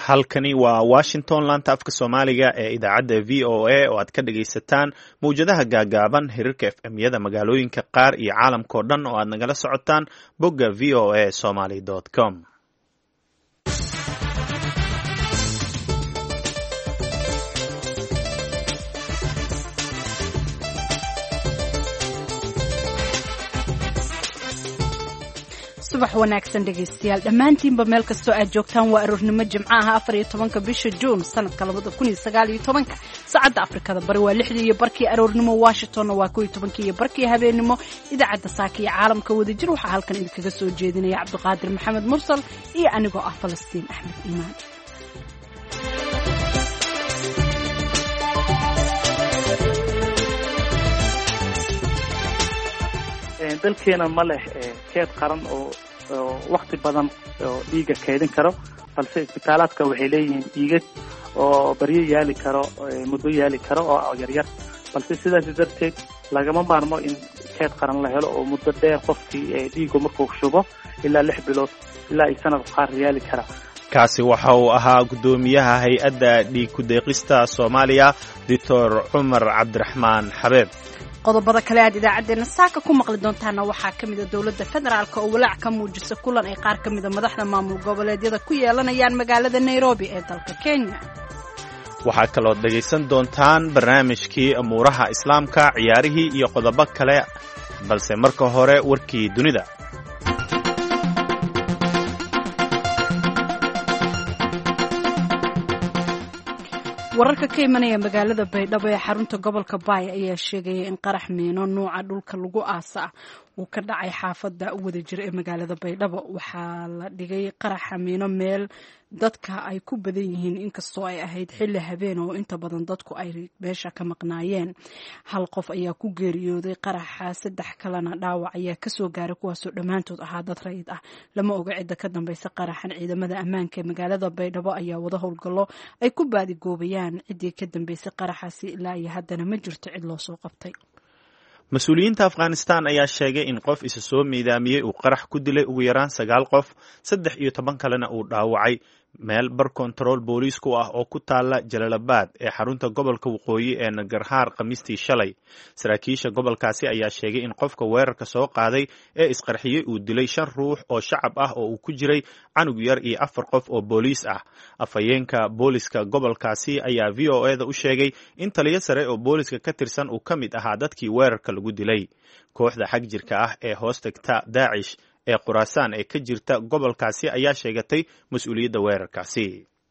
halkani waa washington laanta afka soomaaliga ee idaacadda v o a oo aad ka dhagaysataan mawjadaha gaagaaban hirarka fm-yada magaalooyinka qaar iyo caalamkao dhan oo aad nagala socotaan bogga v o a somaly com subax wanaagsan dhegaystayaal dhammaantiinba meel kastoo aad joogtaan waa aroornimo jimco ah 14 bisha juun sanadka 2019 saacadda afrikada bari waa 6 iyo barkii aroornimo washingtonna waa 11 iyo barkii habeenimo idaacadda saaka iyo caalamka wadajir waxaa halkan idinkaga soo jeedinaya cabdiqaadir maxamed mursal iyo anigoo ah falastiin axmed iimaan dalkeena ma leh keed qaran oo waqti badan oo dhiiga keedin karo balse isbitaalaadka waxay leeyihiin dhiigag oo baryo yaali karo muddo yaali karo oo yaryar balse sidaas darteed lagama maarmo in keed qaran la helo oo muddo dheer qofkii dhiigu markuu shubo ilaa 6 bilood ilaa sanad qaar yaali kara kaasi waxa uu ahaa guddoomiyaha hay-adda dhiig ku-deeqista Soomaaliya Dr. Cumar Cabdiraxmaan Xabeeb qodobada kale aad idaacadeena saaka ku maqli doontaana waxaa ka mid ah dawladda federaalka oo walaac ka muujisa kulan ay qaar ka mid ah madaxda maamul goboleedyada ku yeelanayaan magaalada Nairobi ee dalka Kenya waxaa kaloo dhagaysan doontaan barnaamijkii amuuraha islaamka ciyaarihii iyo qodobo kale balse marka hore warkii dunida wararka ka imanaya magaalada Baydhabo ee xarunta gobolka Baay ayaa sheegaya in qarax miino nooca dhulka lagu aasa uu ka dhacay xaafadda wadajir ee magaalada Baydhabo waxaa la dhigay qaraxa miino meel dadka ay ku badan yihiin inkastoo ay ahayd xilli habeen oo inta badan dadku ay meesha ka maqnaayeen hal qof ayaa ku geeriyooday qaraxa 3 kalena dhaawac ayaa ka soo gaaray kuwaasoo dhammaantood ahaa dad rayid ah lama oga cidda ka dambaysa qaraxan ciidamada ammaanka ee magaalada Baydhabo ayaa wada howlgallo ay ku baadigoobayaan ciddii ka dambaysay qaraxaasi ilaa iyo haddana ma jirto cid loo soo qabtay mas-uuliyiinta Afghanistan ayaa sheegay in qof isa soo miidaamiyey uu qarax ku dilay ugu yaraan 9 qof 13 kalena uu dhaawacay meel bar control booliisku ah oo ku taala Jalalabad ee xarunta gobolka waqooyi ee Nangarhar Khamiistii shalay saraakiisha gobolkaasi ayaa sheegay in qofka weerarka soo qaaday ee isqarxiyay uu dilay 5 ruux oo shacab ah oo uu ku jiray canug yar iyo 4 qof oo booliis ah afhayeenka booliska gobolkaasi ayaa VOA-da u sheegay in taliye sare oo booliska ka tirsan uu ka mid ahaa dadkii weerarka lagu dilay kooxda xag jirka ah ee hoostagta Daesh ee Khurasan ee ka jirta gobolkaasi ayaa sheegatay mas'uuliyadda weerarkaasi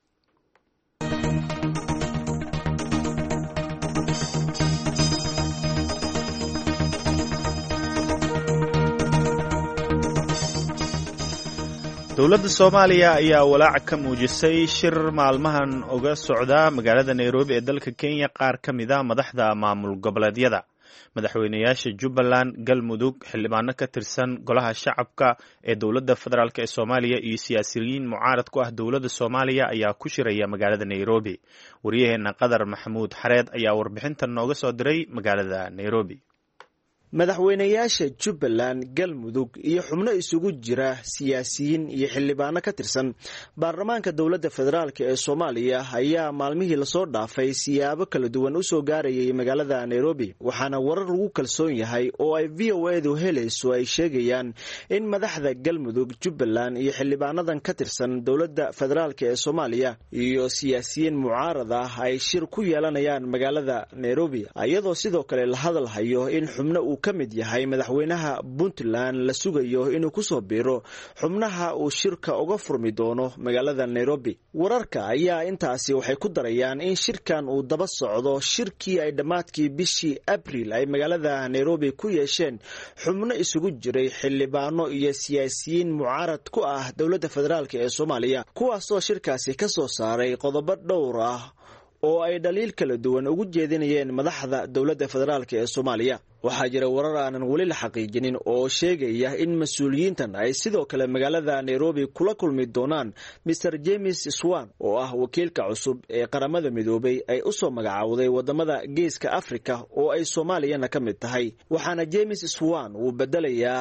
dowladda Soomaaliya ayaa walaac ka muujisay shir maalmahan uga socda magaalada Nairobi ee dalka Kenya qaar ka mid ah madaxda maamul goboleedyada madaxweynayaasha Jubbaland Galmudug xildhibaano ka tirsan golaha shacabka ee dowladda federaalk ee Soomaaliya iyo siyaasiyiin mucaarad ku ah dowladda Soomaaliya ayaa ku shiraya magaalada Nairobi wariyaheena Qadar Maxamuud Xareed ayaa warbixintan nooga soo diray magaalada Nairobi madaxweynayaasha Jubbaland Galmudug iyo xubno isugu jira siyaasiyiin iyo xildhibaano ka tirsan baarlamaanka dowladda federaalk ee Soomaaliya ayaa maalmihii la soo dhaafay siyaabo kala duwan u soo gaarayay magaalada Nairobi waxaana warar lagu kalsoon yahay oo ay VOA-du helayso ay sheegayaan in madaxda Galmudug Jubbaland iyo xildhibaanadan ka tirsan dowladda federaalk ee Soomaaliya iyo siyaasiyiin mucaarad ah ay shir ku yeelanayaan magaalada Nairobi iyadoo sidoo kale la hadal hayo in xubno ka mid yahay madaxweynaha Puntland la sugayo inuu ku soo biiro xubnaha uu shirka uga furmi doono magaalada Nairobi wararka ayaa intaasi waxay ku darayaan in shirkan uu daba socdo shirkii ay dhamaadkii bishii April ay magaalada Nairobi ku yeesheen xubno isugu jiray xildhibaano iyo siyaasiyiin mucaarad ku ah dowladda federaalk ee Soomaaliya kuwaasoo shirkaasi ka soo saaray qodobo dhowr ah oo ay dhaliil kala duwan ugu jeedinayeen madaxda dowladda federaalk ee Soomaaliya waxaa jira warar aanan weli la xaqiijinin oo sheegaya in mas'uuliyiintan ay sidoo kale magaalada Nairobi kula kulmi doonaan Mr. James Swan oo ah wakiilka cusub ee qaramada midoobay ay u soo magacaawday wadamada Geeska Afrika oo ay Soomaaliyana ka mid tahay waxaana James Swan uu bedelayaa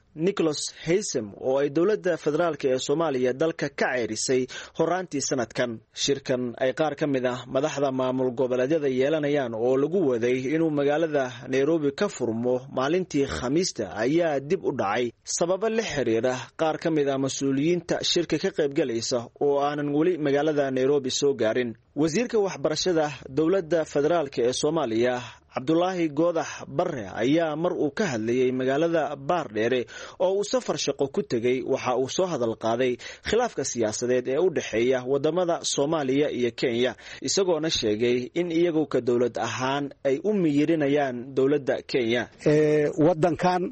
nicholas haysem oo ay dowladda federaalk ee soomaaliya dalka ka ceerisay horaantii sanadkan. shirkan ay qaar ka mid ah madaxda maamul goboleedyada yeelanayaan oo lagu waday inuu magaalada nairobi ka furmo maalintii khamiista ayaa dib u dhacay sababo la xiriira qaar ka mid ah mas-uuliyiinta shirka ka qaybgalaysa oo aanan weli magaalada nairobi soo gaarin. wasiirka waxbarashada dowladda federaalk ee soomaaliya cabdulaahi goodax barre ayaa mar uu ka hadlayay magaalada baardheere oo uu safar shaqo ku tegey waxa uu soo hadal qaaday khilaafka siyaasadeed ee u dhexeeya wadamada Soomaaliya iyo Kenya, isagoona sheegay in iyagu ka dowlad ahaan ay u miyirinayaan dowladda Kenya. wadankan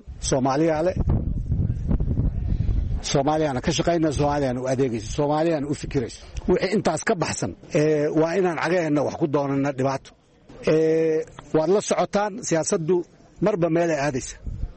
Soomaaliyana ka shaqeynaa, Soomaaliyana u adeegayso, Soomaaliyana u fikirayso. wixii intaas ka baxsan waa inaan cagayna wax ku doonana dhibaato. waad la socotaan siyaasaddu marba meel ay aadaysa.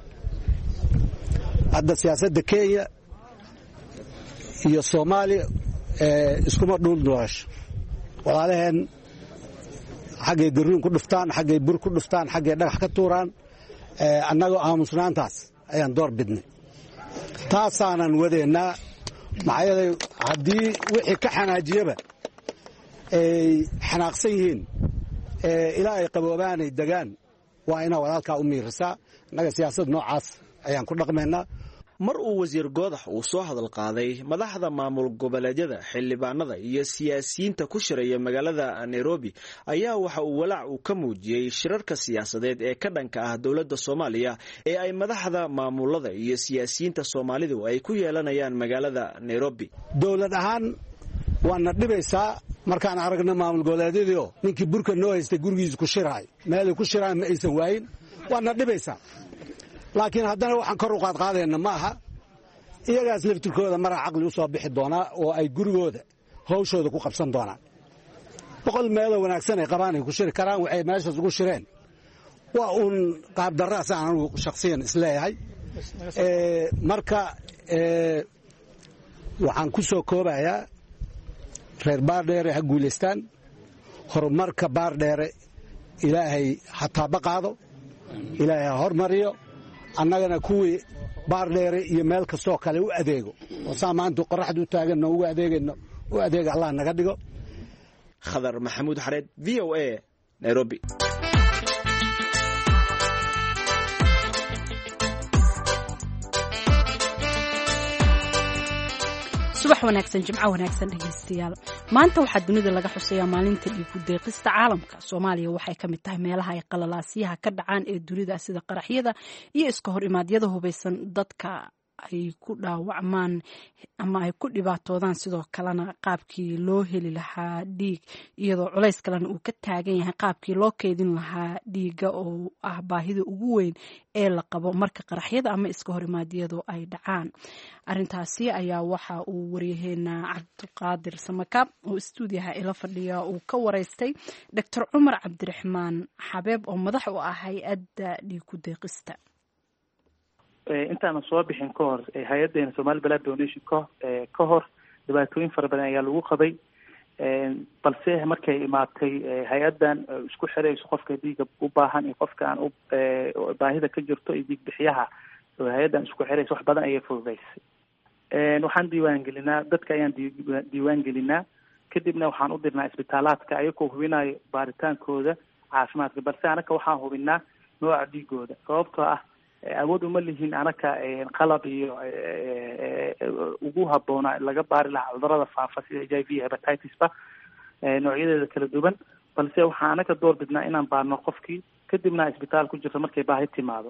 hadda siyaasadda Kenya iyo Soomaaliya iskuma dhuuldulasho. walaalaheen xaggay garuun ku dhuftaan, xaggay bur ku dhuftaan, xaggay dhagax ka tuuraan. annagoo aamusnaantaas ayaan door bidnay. taasaanan wadeennaa maxaa yeelay haddii wixii ka xanaajiyaba ay xanaaqsan yihiin ilaa ay qaboobaanay degaan waa inaa walaalkaa u miirisaa. innaga siyaasad noocaas ayaan ku dhaqmaynaa. mar uu wasiir goodax uu soo hadal qaaday madaxda maamul goboleedyada, xildhibaanada iyo siyaasiyiinta ku shiraya magaalada Nairobi ayaa waxa uu walaac uu ka muujiyey shirarka siyaasadeed ee ka dhanka ah dowladda Soomaaliya ee ay madaxda maamulada iyo siyaasiyiinta Soomaalidu ay ku yeelanayaan magaalada Nairobi. dowlad ahaan waana dhibaysaa markaan aragna maamul goboleedyadii ninkii burka noo haystay gurigiisa ku shiraay, meel ku shiraan ma aysan waayin, waana dhibaysaa. laakiin haddana waxaan kor u qaadqaadayna ma aha. iyagaas laftirkooda maraa caqli u soo bixi doonaa oo ay gurigooda hawshooda ku qabsan doonaan. 100 meelo wanaagsan ay qabaan ay ku shiri karaan. waxay meeshaas ugu shireen waa uun qaabdarraas aan anigu shakhsiyan isleeyahay. marka waxaan ku soo koobayaa reer baardheere ha guulaystaan. horumarka baardheere ilaahay ha taabaqaado, ilaahay ha hormariyo. annagana kuwii baardheere iyo meel kastoo kale u adeego oo saa maanta qoraxda u taaganno ugu adeegayno u adeega allah naga dhigo. khadar maxamuud xareed, VOA, Nairobi. subax wanaagsan, jimco wanaagsan dhegeystayaal. maanta waxaa dunida laga xusayaa maalinta dhiig u deeqista caalamka. Soomaaliya waxay ka mid tahay meelaha ay qalalaasyaha ka dhacaan ee dunida, sida qaraxyada iyo iska hor imaadyada hubeysan dadka ay ku dhaawacmaan ama ay ku dhibaatoodaan. sidoo kalena qaabkii loo heli lahaa dhiig, iyadoo culays kalena uu ka taagan yahay qaabkii loo keydin lahaa dhiigga oo ah baahida ugu weyn ee la qabo marka qaraxyada ama iska hor imaadyadu ay dhacaan. arintaasi ayaa waxa uu waryaheena cabdiqaadir samakaab oo istuudiyaha ila fadhiya uu ka wareystay Dr. Cumar Cabdiraxmaan Xabeeb oo madax u ah hay-adda dhiig ku deeqista. intaana soo bixin ka hor hay-adeena Somali Blood Donation ka hor dhibaatooyin fara badan ayaa lagu qabay. balse markay imaatay hay-adan isku xirayso qofka dhiiga u baahan iyo qofka aan baahida ka jirto iyo dhiig bixiyaha, hay-adan isku xirayso wax badan ayay fududeysay. waxaan diiwaan gelinaa dadka, ayaan diiwaan gelinaa, kadibna waxaan u dirnaa isbitaalaadka ayagoo hubinayo baaritaankooda caafimaadka. balse anaka waxaan hubinaa nooca dhiigooda, sababtoo ah awood uma lihiin anaka qalab iyo ugu habboona laga baari lahaa cudurrada faafa sida HIV, hepatitis ba noocyadeeda kala duwan. balse waxaan anaka door bidnaa inaan baarno qofkii, kadibna isbitaal ku jirto markay baahi timaado.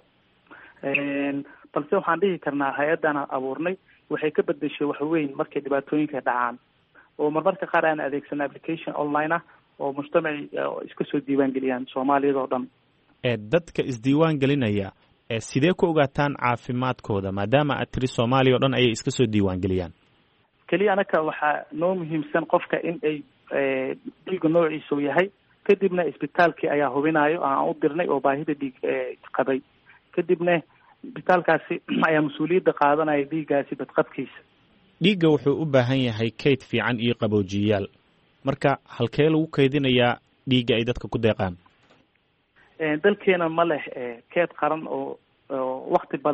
balse waxaan dhihi karnaa hay-adan abuurnay waxay ka bedeshay wax weyn markay dhibaatooyinka dhacaan, oo marmarka qaar aan adeegsano application online ah oo mujtamaci iska soo diiwaan geliyaan Soomaaliyada oo dhan. dadka isdiiwaan gelinaya sidee ku ogaataan caafimaadkooda maadaama aad tiri Soomaaliya oo dhan ayay iska soo diiwaan geliyaan? kaliya anaka waxaa noo muhiimsan qofka in ay dhiig noociisu yahay, kadibna isbitaalkii ayaa hubinayo aan u dirnay oo baahida dhiig qabay. kadibna isbitaalkaasi ayaa mas-uuliyadda qaadanaya dhiiggaasi badqabkiisa. dhiigga wuxuu u baahan yahay kayd fiican iyo qaboojiyaal. marka halkee lagu kaydinayaa dhiigga ay dadka ku deeqaan? dalkeena ma leh keed qaran oo waqti badan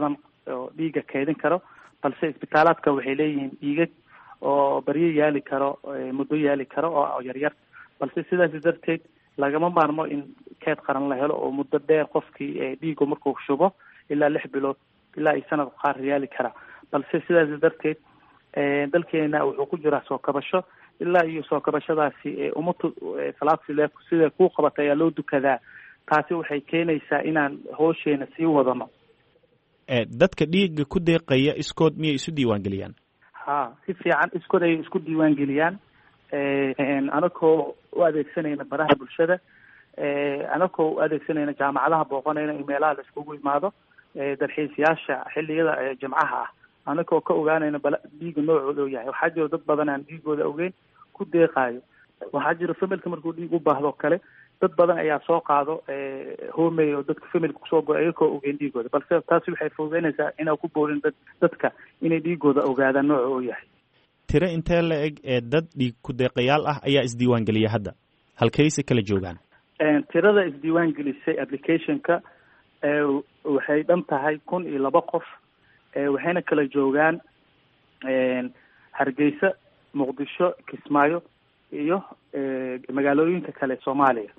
oo dhiiga keedin karo, balse isbitaalaadka waxay leeyihiin dhiigag oo baryo yaali karo, muddo yaali karo oo yaryar, balse sidaas darteed lagama maarmo in keed qaran la helo oo muddo dheer qofkii dhiigu markuu shubo ilaa 6 bilood ilaa ay sanad qaar yaali kara. balse sidaas darteed dalkeena wuxuu ku jiraa soo kabasho, ilaa iyo soo kabashadaasi umatu salaad sida ku qabatay ayaa loo dukadaa. taasi waxay keenaysaa inaan hawsheena sii wadano. dadka dhiiga ku deeqaya iskood miyay isu diiwaangeliyaan? si fiican iskood ay isku diiwaangeliyaan, anakoo u adeegsanayna baraha bulshada, anakoo u adeegsanayna jaamacadaha booqanayna in meelaha la iskugu imaado, dalxiisayaasha xilliyada jimcaha ah, anakoo ka ogaanayna dhiiga noocooda oo yahay. waxaa jiro dad badan aan dhiigooda ogeyn ku deeqaayo. waxaa jiro familka markuu dhiig u baahdo kale, dad badan ayaa soo qaado hoomey oo dadka familka kusoo go ayagoo ogeyn dhiigooda, balse taasi waxay fududeynaysaa inaa ku boorin dadka inay dhiigooda ogaadaan nooca oo yahay. tiro intee la eg ee dad dhiig ku deeqayaal ah ayaa isdiiwaangeliya hadda, halkayse kala joogaan? tirada isdiiwaangelisay applicationka waxay dhan tahay 1,002 qof, waxayna kala joogaan Hargeysa, Muqdisho, Kismaayo iyo magaalooyinka kale Soomaaliya.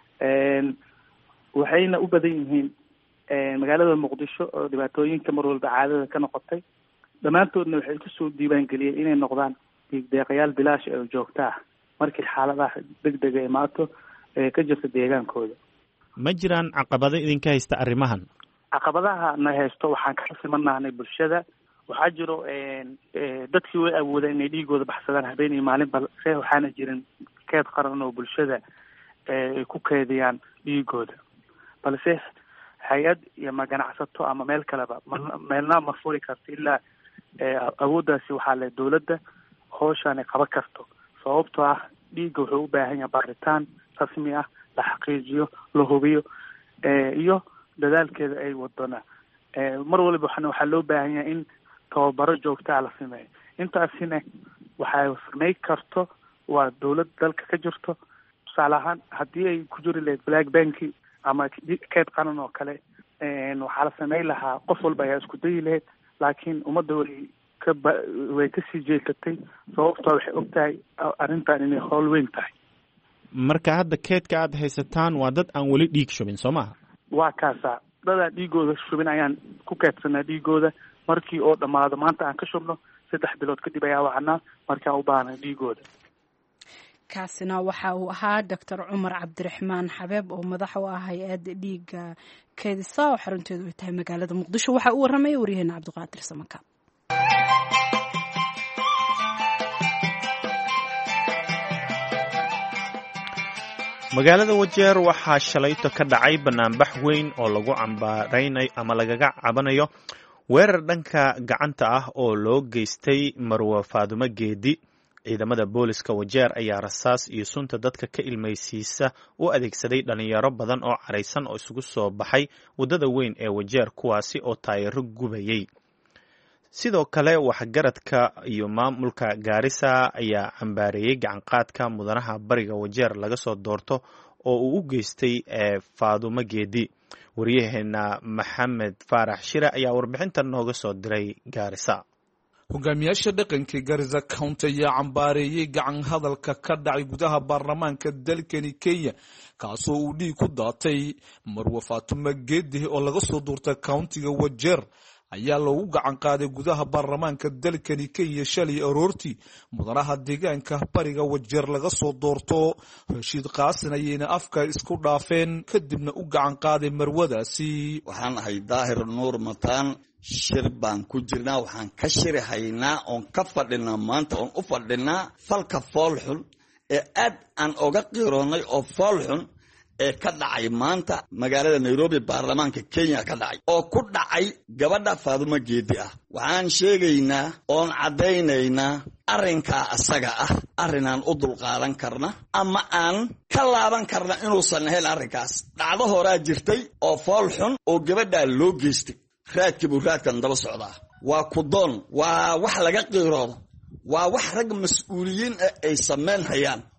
waxayna u badan yihiin magaalada Muqdisho oo dhibaatooyinka mar walba caadada ka noqotay. dhammaantoodna waxay kusoo diiwaangeliyeen inay noqdaan dhiig deeqayaal bilaash oo joogto ah markii xaaladaha degdega imaato ka jirta deegaankooda. ma jiraan caqabado idinka haysta arrimahan? caqabadaha na haysto waxaan ka simanahnay bulshada. waxaa jiro dadkii way awoodeen inay dhiigooda baxsadaan habeen iyo maalin, balse waxaana jirin keed qaran oo bulshada ay ku keediyaan dhiigooda. balse hay-ad iyo ma ganacsato ama meel kaleba meelna ma furi karto ilaa awooddaasi waxaa le dawladda hawshaanay qaban karto. sababtoo ah dhiigga wuxuu u baahan yahay baaritaan rasmi ah, la xaqiijiyo, la hubiyo, iyo dadaalkeeda ay wadona. mar waliba waxaa loo baahan yahay in tababaro joogtaa la sameeyo. intaasina waxay sameyn karto waa dawlad dalka ka jirto. tusaale ahaan haddii ay ku jiri lahayd black banki ama keed qaran oo kale, waxaa la sameyn lahaa qof walba ayaa isku dayi lahayd, laakiin ummadda way kasii jeesatay sababtoo waxay og tahay arrintan inay howl weyn tahay. marka hadda keedka aad haysataan waa dad aan weli dhiig shubin soo maha? waa kaasa, dadaan dhiigooda shubin ayaan ku keedsanaa dhiigooda. markii oo dhammaado maanta aan ka shubno 3 bilood kadib ayaa wacnaa markaa u baahnay dhiigooda. kaasina waxa uu ahaa Dr. Cumar Cabdiraxmaan Xabeeb oo madax u ah hay-adda dhiiga keedisa oo xarunteedu ay tahay magaalada Muqdisho. waxa uu waramay waryaheena Cabdiqaadir Samaka. magaalada Wajeer waxaa shalayto ka dhacay banaanbax weyn oo lagu cambaaraynayo ama lagaga cabanayo weerar dhanka gacanta ah oo loo geystay Marwa Faadumo Geedi. ciidamada booliska Wajeer ayaa rasaas iyo sunta dadka ka ilmaysiisa u adeegsaday dhalinyaro badan oo caraysan oo isugu soo baxay wadada weyn ee Wajeer, kuwaasi oo taayiro gubayay. sidoo kale waxgaradka iyo maamulka Gaarisa ayaa cambaareeyay gacanqaadka mudanaha bariga Wajeer laga soo doorto oo uu u geystay Faadumo Geedi. wariyaheena Maxamed Faarax Shire ayaa warbixintan nooga soo diray Gaarisa. hogaamiyaasha dhaqanka Garissa County ayaa cambaareeyay gacan hadalka ka dhacay gudaha baarlamaanka dalkani Kenya, kaasoo uu dhiig ku daatay Marwa Faadumo Geedi oo laga soo doortay countiga Wajeer. ayaa loogu gacan qaaday gudaha baarlamaanka dalkani Kenya shalay aroortii. mudanaha deegaanka bariga Wajeer laga soo doorto Rashiid Qaasin ayayna afka isku dhaafeen kadibna u gacan qaaday marwadaasi. waxaan ahay Daahir Nuur Mataan. shir baan ku jirnaa, waxaan ka shirahaynaa oon ka fadhinaa maanta oon u fadhinaa falka foolxun ee aad aan oga qiroonay oo foolxun ee ka dhacay maanta magaalada Nairobi baarlamaanka Kenya ka dhacay oo ku dhacay gabadha Faadumo Geedi ah. waxaan sheegaynaa oon cadaynaynaa arrinkaa asaga ah arrinaan u dulqaadan karna ama aan ka laaban karna inuusan ahayn. arrinkaas dhacdo horaa jirtay oo foolxun oo gabadhaa loo geystay. raadkiibuu raadkan daba socdaa. waa kudoon, waa wax laga qiiroodo, waa wax rag mas-uuliyiin ah ay samayn hayaan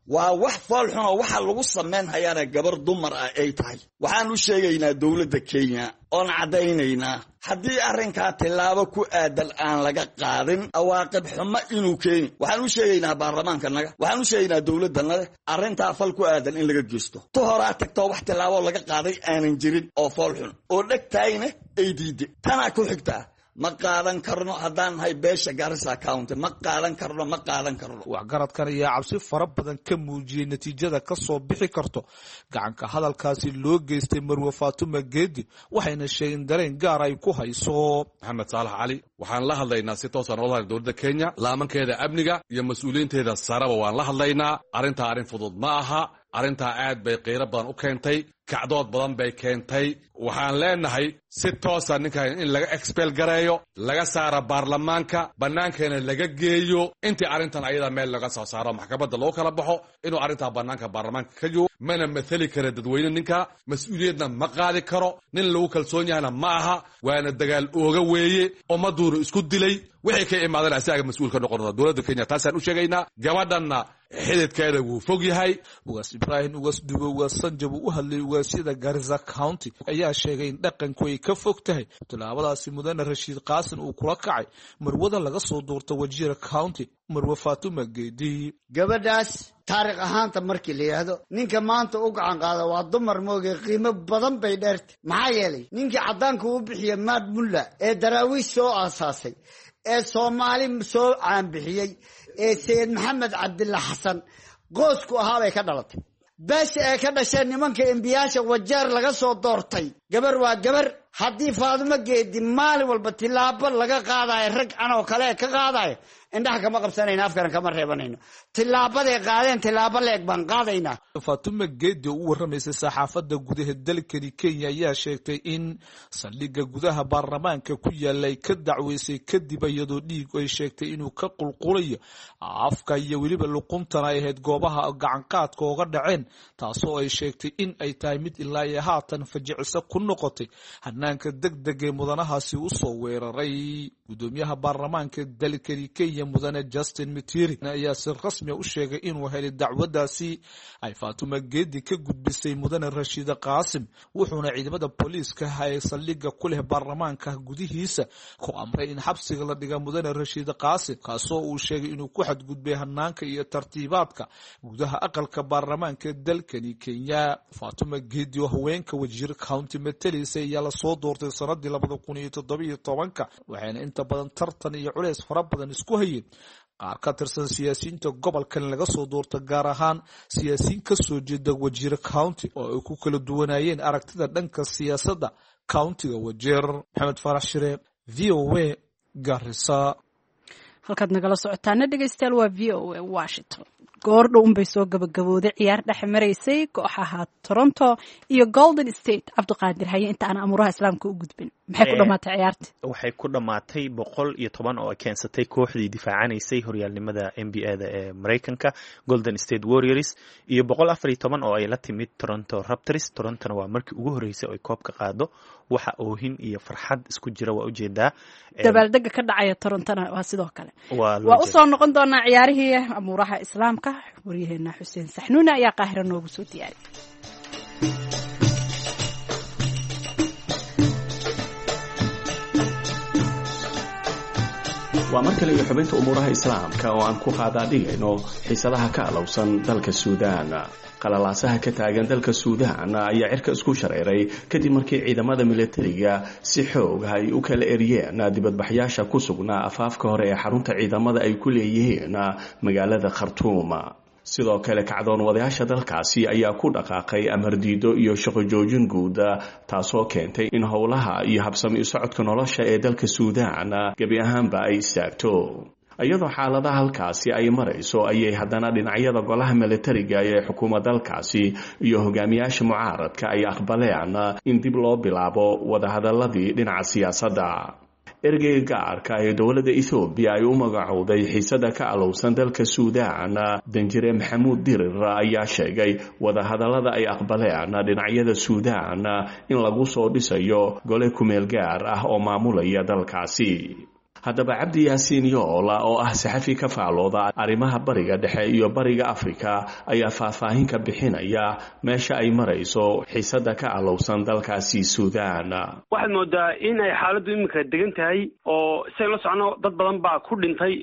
waa wax fool xun oo waxa lagu samayn hayaana gabar dumar ah ay tahay waxaan u sheegaynaa dowladda Kenya oon cadaynaynaa haddii arrinkaa tilaabo ku aadan aan laga qaadin awaaqib xumo inuu keeni waxaan u sheegaynaa baarlamaankanaga waxaan u sheegaynaa dowladanaga arrintaa fal ku aadan in laga geysto to horaa tagto wax tilaabo laga qaaday aanan jirin oo fool xun oo dhegtaayna ay diiday tanaa ku xigtaa ma qaadan karno haddaan nahay beesha Garissa County ma qaadan karno waxgaradkan ayaa cabsi fara badan ka muujiyay natiijada ka soo bixi karto gacanka hadalkaasi loo geystay Marwo Fatuma Geedi waxayna sheegeen dareen gaar ay ku hayso Maxamed Saalax Cali waxaan la hadlaynaa si toos ah wadaha dowladda Kenya laamankeeda amniga iyo mas'uuliyiinteeda saraba waan la hadlaynaa arrin fudud ma aha arrintaa aad bay qiiro badan u keentay kacdood badan bay keentay waxaan leenahay si toosa ninkan in laga expel gareeyo laga saaro baarlamaanka banaankeena laga geeyo intii arrintan ayada meel laga soo saaro maxkamadda loo kala baxo inuu arrintaa banaanka baarlamaanka ka joogo mana mathali kara dadweyne ninka mas'uuliyadna ma qaadi karo nin lagu kalsoon yahayna ma aha waana dagaal ooga weeye ummaduuna isku dilay wixii ka imaadeen asaga mas'uul ka noqonada dowladda Kenya taasaan u sheegaynaa gabadhanna xididkeeda wuu fog yahay ugaas Ibrahim ugaas Dubo ugaas Sanjab u hadlay ugaasida Garissa County ayaa sheegay in dhaqanku ay ka fog tahay talaabadaasi mudane Rashiid Qaasin uu kula kacay marwada laga soo doortay Wajir County Marwo Fatuma Geedi gabadhaas taariikh ahaanta markii la yiraahdo ninka maanta u gacan qaada waa dumar moogay qiimo badan bay dheertay maxaa yeelay ninkii cadaanku u bixiyay Maad Mulla ee daraawiish soo aasaasay ee Soomaali soo caan bixiyay ee Sayid Maxamed Cabdilla Xasan qoysku ahaa bay ka dhalatay bas ee ka dhashay nimanka embiyaasha Wajeer laga soo doortay gabar waa gabar haddii Fatuma Geedi maalin walba tilaabo laga qaadayo rag anoo kale ka qaadayo indhaha kama qabsanayna afkan kama reebanayno tilaabaday qaadeen tilaabo leeg baan qaadaynaa Fatuma Geedi oo waramaysay saxaafadda gudaha dalka Kenya ayaa sheegtay in saldhigga gudaha baarlamaanka ku yaalay ka dacweysay kadib iyadoo dhiig ay sheegtay inuu ka qulqulayo afka iyo waliba luquntan ay ahayd goobaha gacan qaadka uga dhaceen taasoo ay sheegtay in ay tahay mid ilaa iyo haatan fajicisa ku noqotay hanaanka degdeg ee mudanahaasi u soo weeraray gudoomiyaha baarlamaanka dalka Kenya mudane Justin Muturi ayaa si rasmi ah u sheegay inuu helay dacwadaasi ay Fatuma Geedi ka gudbisay mudane Rashiid Qaasim wuxuuna ciidamada booliiska ay saldhigga ku leh baarlamaanka gudihiisa ku amray in xabsiga la dhigo mudane Rashiid Qaasim kaasoo uu sheegay inuu ku xadgudbay hanaanka iyo tartiibaadka gudaha aqalka baarlamaanka dalka Kenya Fatuma Geedi oo haweenka Wajir County matalisay ayaa la soo doortay sanadii 2017 waxayna inta badan tartan iyo culays fara badan isku hayeen qaar ka tirsan siyaasiyiinta gobolkan laga soo doortay gaar ahaan siyaasiyiin ka soo jeeda Wajir County oo ay ku kala duwanayeen aragtida dhanka siyaasadda countiga Wajir Maxamed Farax Shire VOA Garissa halkaad nagala socotaana dhegeystayaal waa VOA Washington goordhow unbay soo gabagabooday ciyaar dhex maraysay kooxaha Toronto iyo Golden State Cabdiqaadir haye inta aan amuraha islaamka u gudbin maxay ku dhamaatay ciyaarta waxay ku dhamaatay 110 oo ay keensatay kooxdii difaacanaysay horyaalnimada NBA-da ee Mareykanka Golden State Warriors iyo 114 oo ay la timid Toronto Raptors Torontona waa markii ugu horeysay oo ay koobka qaado waxa oohin iyo farxad isku jira waa ujeedaa dabaaldega ka dhacaya Torontona waa sidoo kale waa u soo noqon doonaa ciyaarihii amuraha islaamka waryaheena Xuseen Saxnuuna ayaa Qaahira noogu soo diyaariyay waa markale iyo xubinta umuuraha islaamka oo aan ku qaadaadhigayno xiisadaha ka alowsan dalka Suudaan qalalaasaha ka taagan dalka Suudaan ayaa cirka isku shareeray kadib markii ciidamada militariga si xoog ay u kala eriyeen dibadbaxyaasha ku sugnaa afaafka hore ee xarunta ciidamada ay ku leeyihiin magaalada Khartoum sidoo kale kacdoon wadayaasha dalkaasi ayaa ku dhaqaaqay amar diido iyo shaqo joojin guud taasoo keentay in howlaha iyo habsami u socodka nolosha ee dalka Suudaan gabi ahaanba ay istaagto iyadoo xaaladaha halkaasi ay marayso ayay haddana dhinacyada golaha militariga ee xukuumadda dalkaasi iyo hogaamiyaasha mucaaradka ay aqbaleen in dib loo bilaabo wadahadaladii dhinaca siyaasadda ergeyga gaarka ee dowladda Ethiopia ay u magacowday xiisada ka alowsan dalka Suudaan Danjire Maxamuud Dirir ayaa sheegay wadahadalada ay aqbaleen dhinacyada Suudaan in lagu soo dhisayo gole kumeel gaar ah oo maamulaya dalkaasi haddaba cabdi yaasiin yoola oo ah saxafi ka faalooda arrimaha bariga dhexe iyo bariga afrika ayaa faahfaahin ka bixinaya meesha ay marayso xiisada ka alowsan dalkaasi suudaan. waxaad moodaa in ay xaaladdu iminka degan tahay oo say la socno dad badan baa ku dhintay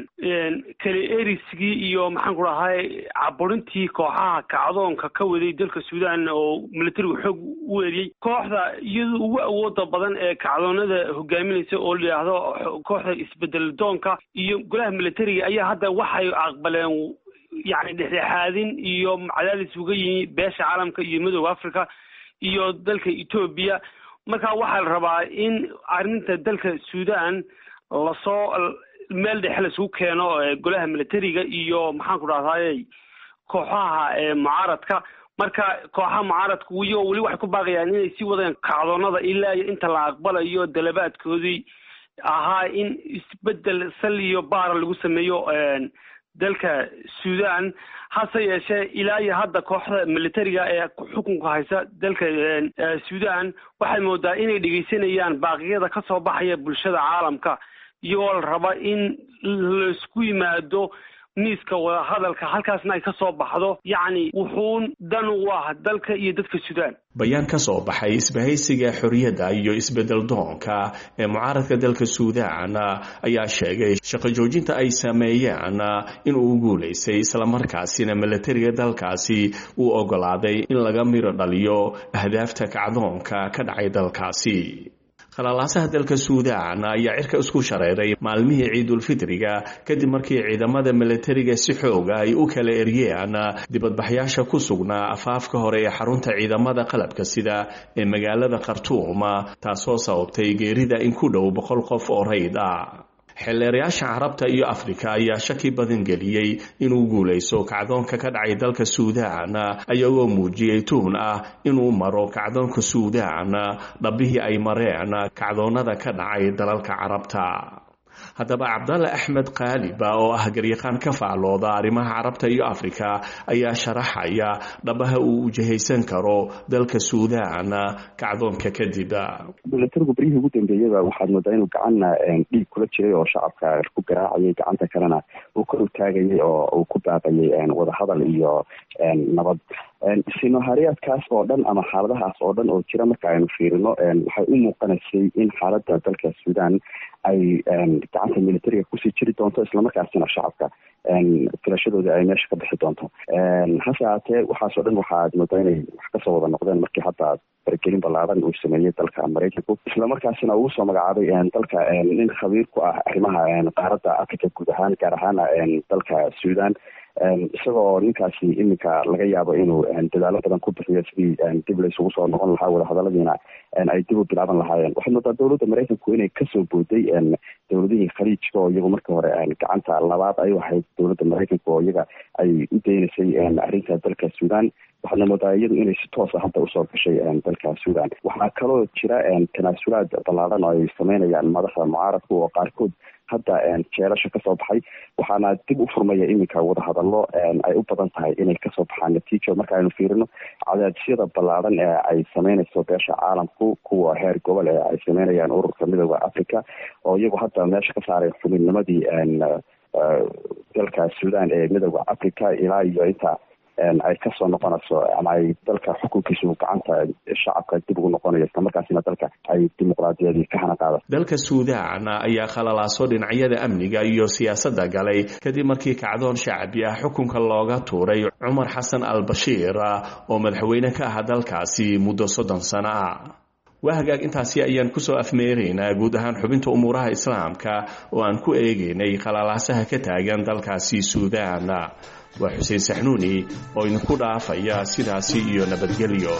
kale erisigii iyo maxaan ku dhahay caburintii kooxaha kacdoonka ka waday dalka suudaan oo militarigu xoog u eriyey kooxda iyadu ugu awooda badan ee kacdoonada hogaaminaysa oo la yidhaahdo kooxda isbedel doonka iyo golaha militariga ayaa hadda waxay aqbaleen yacni dhexdhexaadin iyo cadaadis uga yimi beesha caalamka iyo midooda africa iyo dalka Ethiopia marka waxaa la rabaa in arrinta dalka Suudaan lasoo meel dhexe la isugu keeno golaha militariga iyo maxaan ku dhahay kooxaha mucaaradka marka kooxaha mucaaradku weli waxay ku baaqayaan inay sii wadaan kacdoonada ilaa inta la aqbalayo dalabaadkoodii ahaa in isbedel sal iyo baar lagu sameeyo dalka Suudaan hase yeeshee ilaa iyo hadda kooxda militariga ee xukunka haysa dalka Suudaan waxay moodaa inay dhageysanayaan baaqyada ka soo baxaya bulshada caalamka iyagoo la raba in la isku yimaado miiska wada hadalka halkaasna ay ka soo baxdo yacni wuxuun dan u ah dalka iyo dadka Suudaan. bayaan ka soo baxay isbahaysiga xorriyadda iyo isbedel doonka ee mucaaradka dalka Suudaan ayaa sheegay shaqo joojinta ay sameeyeen in uu guuleysay isla markaasina militariga dalkaasi uu ogolaaday in laga miro dhaliyo ahdaafta kacdoonka ka dhacay dalkaasi. qalalaasaha dalka Suudaan ayaa cirka isku shareeray maalmihii Ciidul Fitriga kadib markii ciidamada militariga si xoog ah ay u kala eryeen dibadbaxyaasha ku sugnaa afaafka hore ee xarunta ciidamada qalabka sida ee magaalada Khartoum taasoo sababtay geerida in ku dhow 100 qof oo rayd ah. xeelleerayaasha carabta iyo afrika ayaa shaki badan geliyey inuu guuleyso kacdoonka ka dhacay dalka Suudaan ayagoo muujiyey tuhun ah inuu maro kacdoonka Suudaan dhabihii ay mareen kacdoonada ka dhacay dalalka carabta. haddaba cabdalle axmed qaaliba oo ah garyaqaan ka faallooda arrimaha carabta iyo afrika ayaa sharaxaya dhabaha uu wajahaysan karo dalka Suudaan kacdoonka kadib. militarigu barihii ugu dambeeyay waxaad moodaa inuu gacanna dhiig kula jiray oo shacabka ku garaacayay gacanta kalena uu kor u taagayay oo uu ku baaqayay wada hadal iyo nabad. sinohariyaadkaas oo dhan ama xaaladahaas oo dhan oo jira marka aynu fiirino waxay u muuqanaysay in xaaladda dalka Suudaan ay gacanta militariga kusii jiri doonto islamarkaasina shacabka filashadooda ay meesha ka bixi doonto. hase haatee waxaas oo dhan waxaad moodaa inay wax kasoo wada noqdeen markii hadda faragelin ballaaran uu sameeyey dalka Mareykanku islamarkaasina uu soo magacaabay dalka nin khabiir ku ah arrimaha qaaradda Afrika guud ahaan gaar ahaan dalka Suudaan isagoo ninkaasi iminka laga yaabo inuu dadaalo badan ku bixiyo sidii dib la isugu soo noqon lahaa wada hadaladiina ay dib u bilaaban lahaayeen. waxaad moodaa dowladda Mareykanku inay kasoo booday dowladihii khaliijka oo iyagu markii hore gacanta labaad ay ahayd dowladda Mareykanka oo iyaga ay u daynaysay arrinta dalka Suudaan. waxaadna moodaa iyadu inay si toosa hadda usoo gashay dalka Suudaan. waxaa kaloo jira tanaasulaad ballaaran oo ay sameynayaan madaxda mucaaradka oo qaarkood hadda jeelasha kasoo baxay waxaana dib u furmaya iminka wada hadallo ay u badan tahay inay kasoo baxaan natiijo marka aynu fiirino cadaadisyada ballaaran ee ay sameynayso beesha caalamku kuwa heer gobol ee ay sameynayaan ururka midooda Afrika oo iyagu hadda meesha ka saaray xubinnimadii dalka Suudaan ee midooda Afrika ilaa iyo inta ay kasoo noqonayso ama ay dalka xukunkiisu gacanta shacabka dib ugu noqonayo islamarkaasina dalka ay dimuqraadiyadii ka hana qaado. dalka Suudaan ayaa khalalaaso dhinacyada amniga iyo siyaasadda galay kadib markii kacdoon shacbi ah xukunka looga tuuray Cumar Xasan al-Bashiir oo madaxweyne ka ah dalkaasi muddo 30 sano ah. wahagaag intaasi ayaan kusoo afmeeraynaa guud ahaan xubinta umuuraha islaamka oo aan ku eegaynay khalalaasaha ka taagan dalkaasi Suudaan. waa Xuseen Saxnuuni oo idinku dhaafaya sidaasi iyo nabadgelyo.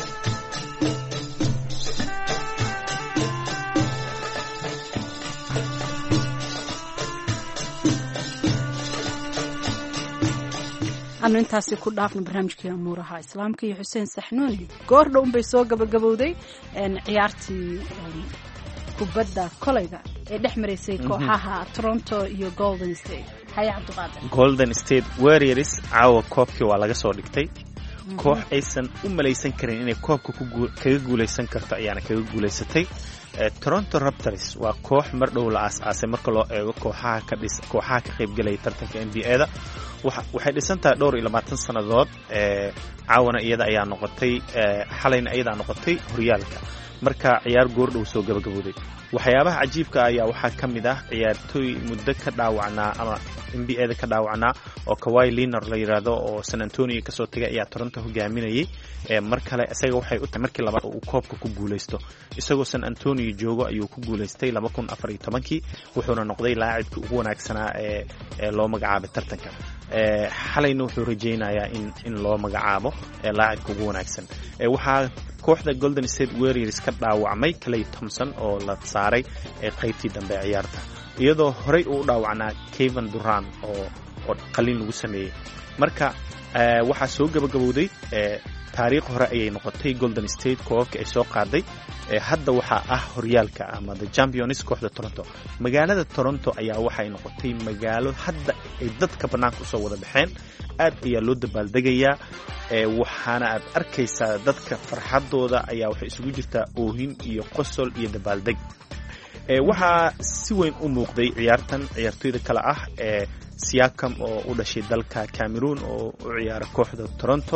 anu intaasi ku dhaafno barnaamijkii umuuraha islaamka iyo Xuseen Saxnuuni. goor dhow bay soo gabagabowday ciyaartii kubadda kolayga ee dhex mareysay kooxaha Toronto iyo Golden State. Golden State Warriors caawa koobkii waa laga soo dhigtay. koox aysan u malaysan karin inay koobka kaga guuleysan karto ayaana kaga guuleysatay. Toronto Raptors waa koox mar dhow la aasaasay marka loo eego kooxaha ka qaybgalaya tartanka NBA-da. waxay dhisantahay dhowr iyo 20 sannadood. Caawana iyada ayaa noqotay xalayna iyada noqotay horyaalka marka ciyaar goordhow soo gabagabooday. waxyaabaha cajiibka ayaa waxaa ka mid ah ciyaartooy muddo ka dhaawacnaa ama NBA-da ka dhaawacnaa oo Kawhi Leonard la yiraahdo oo San Antonio kasoo tagay ayaa Toronto hogaaminayay. mar kale isaga waxay u tahay markii labaad uu koobka ku guuleysto. isagoo San Antonio joogo ayuu ku guuleystay 2014 wuxuuna noqday laacibka ugu wanaagsanaa ee loo magacaabay tartanka. xalayna wuxuu rajeynayaa in loo magacaabo laacibka ugu wanaagsan. waxaa kooxda Golden State Warriors ka dhaawacmay Klay Thompson oo la saaray qaybtii dambe ciyaarta iyadoo horey uu dhaawacnaa Kevin Durant oo qalin lagu sameeyay. marka waxaa soo gabagabowday taariikh hore ayay noqotay Golden State koobka ay soo qaaday. hadda waxaa ah horyaalka ama the champions kooxda Toronto. magaalada Toronto ayaa waxay noqotay magaalo hadda ay dadka banaanka u soo wada baxeen. aad ayaa loo dabaaldegayaa. waxaana aad arkaysaa dadka farxadooda ayaa waxay isugu jirtaa oohin iyo qosol iyo dabaaldeg. waxaa si weyn u muuqday ciyaartooyda kale ah Siakam oo u dhashay dalka Cameroon oo u ciyaara kooxda Toronto.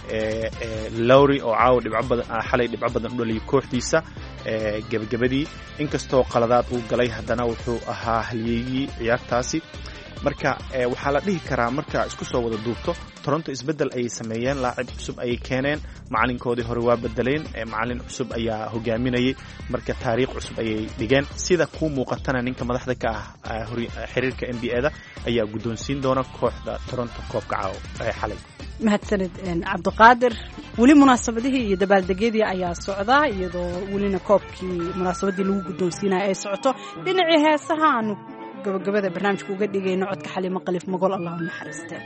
Lowry oo xalay dhibco badan u dhaliyay kooxdiisa gabagabadii. inkastoo qaladaad uu galay haddana wuxuu ahaa halyeeyay ciyaartaasi. marka waxaa la dhihi karaa marka isku soo wada duubto Toronto isbedel ay sameeyeen, laacib cusub ay keeneen, macalinkoodii hore waa bedeleen, macalin cusub ayaa hogaaminayay. marka taariikh cusub ayay dhigeen. sida ku muuqatana ninka madaxda ka ah xiriirka NBA-da ayaa guddoonsiin doona kooxda Toronto koobka xalay. mahadsanid cabdiqaadir. weli munaasabadihii iyo dabaaldegyadii ayaa socda iyadoo welina koobkii munaasabadii lagu guddoonsiinaya ay socoto. dhinacii heesaha aanu gabagabada barnaamijka uga dhigayno codka Xaliimo Khaliif Magool, Allah u naxariistee.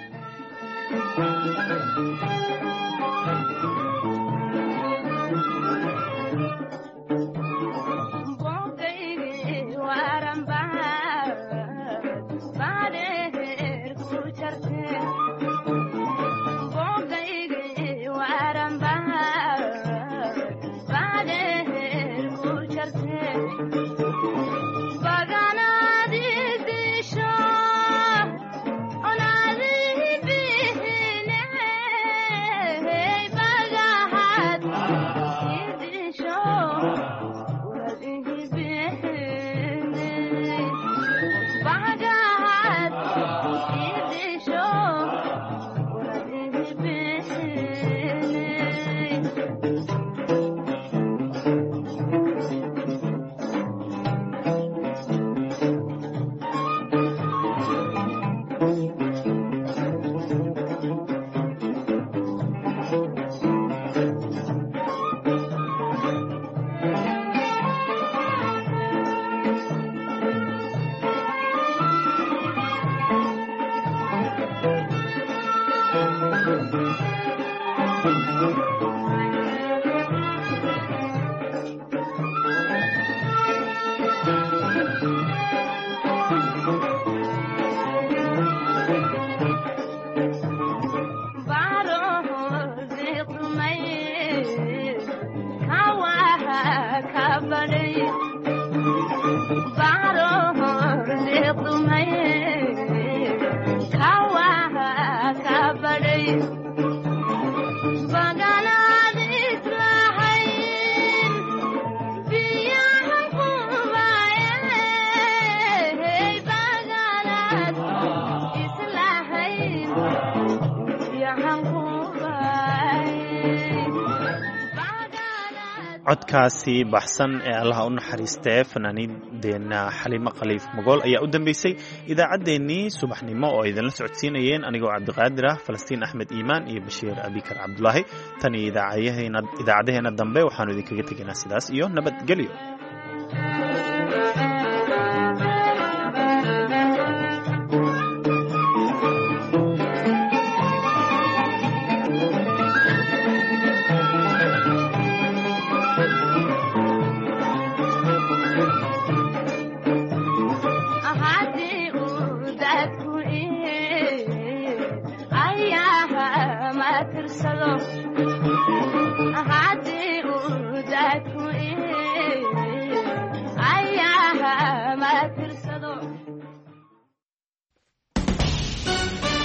codkaasi baxsan ee Allah u naxariistay fanaaniinteena Xaliimo Khaliif Magool ayaa u dambeysay idaacadeennii subaxnimo oo idin la socodsiinayeen anigoo Cabdiqaadir ah, Falastiin Axmed Iimaan iyo Bashiir Abikar Cabdullaahi. tan idaacadeena dambe waxaanu idinkaga tegaynaa sidaas iyo nabadgelyo. ma tirsado